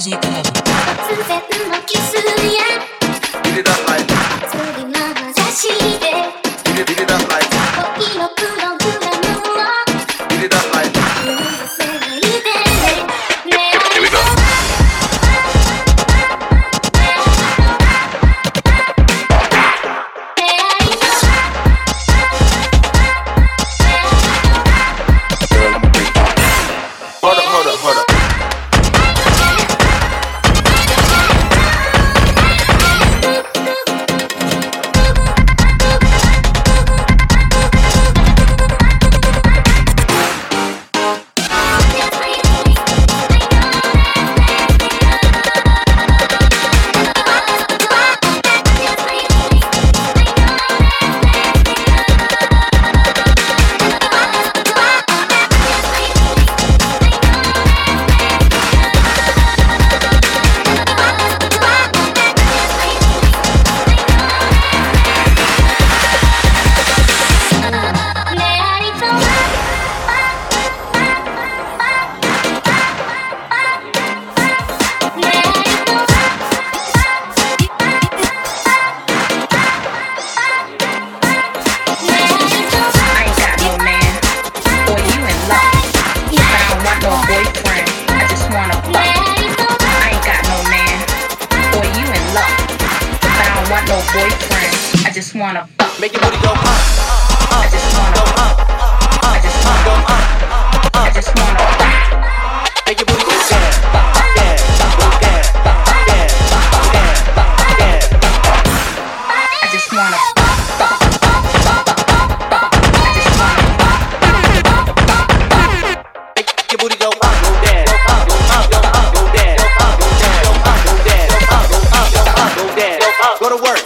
아직까지 끝나지 突然のキスや Beat it up like それなまざして Beat it up like 恋のプログラムを Beat it up like 許せないでね Here we go. Hold up. Boyfriend, I just wanna fuck. Make your booty go I just wanna I just wanna I just wanna fuck. Make your booty go I just wanna Make your booty go down. Go to work.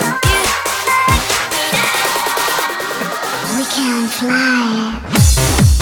We can fly.